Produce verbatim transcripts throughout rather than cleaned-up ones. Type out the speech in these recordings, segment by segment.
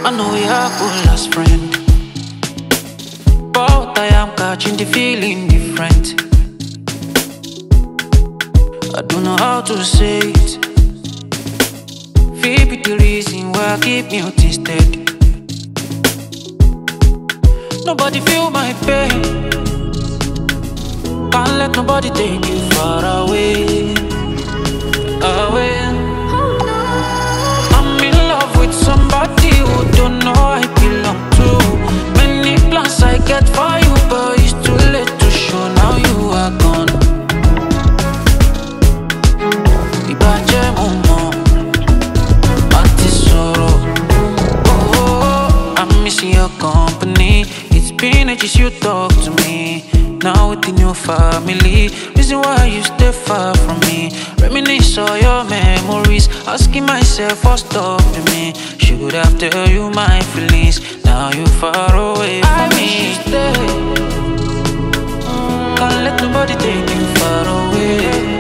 I know we are cool as friend, but I am catching the feeling different. I don't know how to say it. Feel be the reason why I keep me tasted. Nobody feel my pain. Can't let nobody take you far away, away. I'm in love with somebody who don't know I belong to. Many plans I get for you, but it's too late to show. Now you are gone. Ibaje momo, mati soro. Oh, I'm missing your company. It's been ages you talk to me. Now within your family, reason why you stay far from me. Reminisce all your memories, asking myself what's stopping me. Should have tell you my feelings. Now you far away from I me. Wish you stay. Can't let nobody take you far away,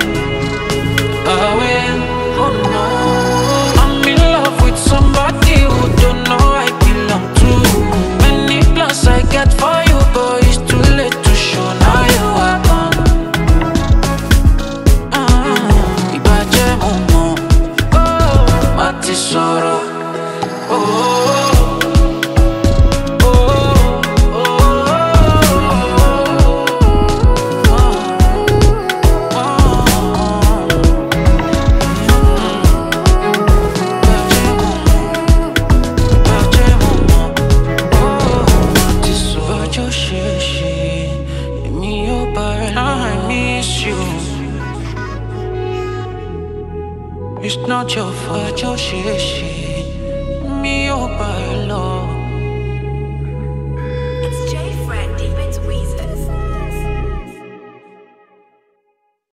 away. Oh no, I'm in love with somebody who don't know I belong to. Many plans I get for you, but it's too late to show. Now you are gone. uh, Ibaje momo, oh, mati soro. Oh, it's not your fault, your shit, shit. Me, your body.